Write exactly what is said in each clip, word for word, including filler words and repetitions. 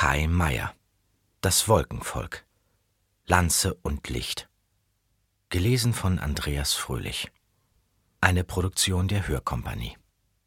Kai Meier. Das Wolkenvolk. Lanze und Licht. Gelesen von Andreas Fröhlich. Eine Produktion der Hörkompanie.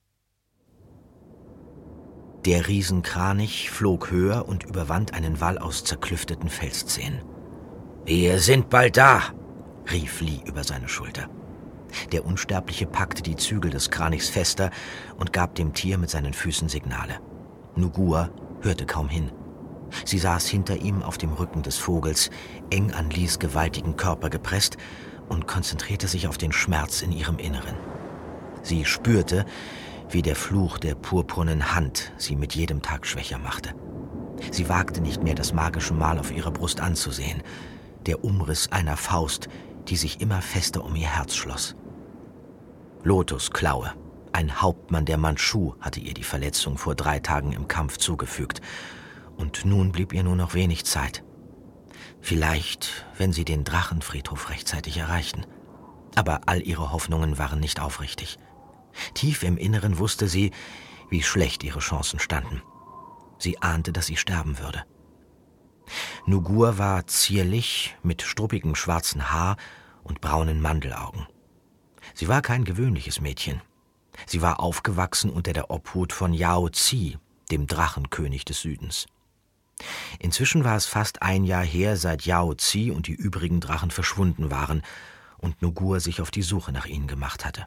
Der Riesenkranich flog höher und überwand einen Wall aus zerklüfteten Felszähnen. »Wir sind bald da«, rief Lee über seine Schulter. Der Unsterbliche packte die Zügel des Kranichs fester und gab dem Tier mit seinen Füßen Signale. Nugua hörte kaum hin. Sie saß hinter ihm auf dem Rücken des Vogels, eng an Lees gewaltigen Körper gepresst und konzentrierte sich auf den Schmerz in ihrem Inneren. Sie spürte, wie der Fluch der purpurnen Hand sie mit jedem Tag schwächer machte. Sie wagte nicht mehr, das magische Mal auf ihrer Brust anzusehen, der Umriss einer Faust, die sich immer fester um ihr Herz schloss. Lotusklaue, ein Hauptmann der Mandschu, hatte ihr die Verletzung vor drei Tagen im Kampf zugefügt, und nun blieb ihr nur noch wenig Zeit. Vielleicht, wenn sie den Drachenfriedhof rechtzeitig erreichten. Aber all ihre Hoffnungen waren nicht aufrichtig. Tief im Inneren wusste sie, wie schlecht ihre Chancen standen. Sie ahnte, dass sie sterben würde. Nugua war zierlich, mit struppigem schwarzen Haar und braunen Mandelaugen. Sie war kein gewöhnliches Mädchen. Sie war aufgewachsen unter der Obhut von Yao Zi, dem Drachenkönig des Südens. Inzwischen war es fast ein Jahr her, seit Yao Zi und die übrigen Drachen verschwunden waren und Nugua sich auf die Suche nach ihnen gemacht hatte.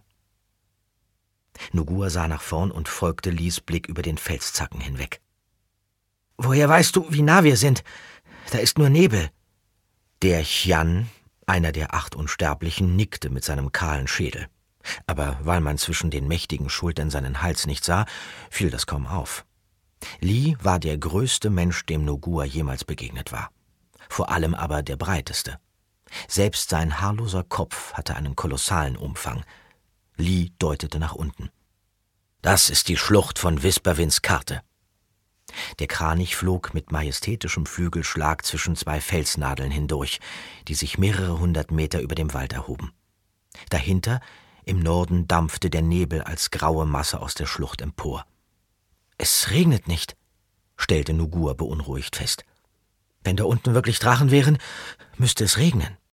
Nugua sah nach vorn und folgte Lees Blick über den Felszacken hinweg. »Woher weißt du, wie nah wir sind? Da ist nur Nebel.« Der Qian, einer der acht Unsterblichen, nickte mit seinem kahlen Schädel. Aber weil man zwischen den mächtigen Schultern seinen Hals nicht sah, fiel das kaum auf. Lee war der größte Mensch, dem Nugua jemals begegnet war. Vor allem aber der breiteste. Selbst sein haarloser Kopf hatte einen kolossalen Umfang. Lee deutete nach unten. »Das ist die Schlucht von Wisperwins Karte.« Der Kranich flog mit majestätischem Flügelschlag zwischen zwei Felsnadeln hindurch, die sich mehrere hundert Meter über dem Wald erhoben. Dahinter, im Norden, dampfte der Nebel als graue Masse aus der Schlucht empor. »Es regnet nicht«, stellte Nugua beunruhigt fest. »Wenn da unten wirklich Drachen wären, müsste es regnen.«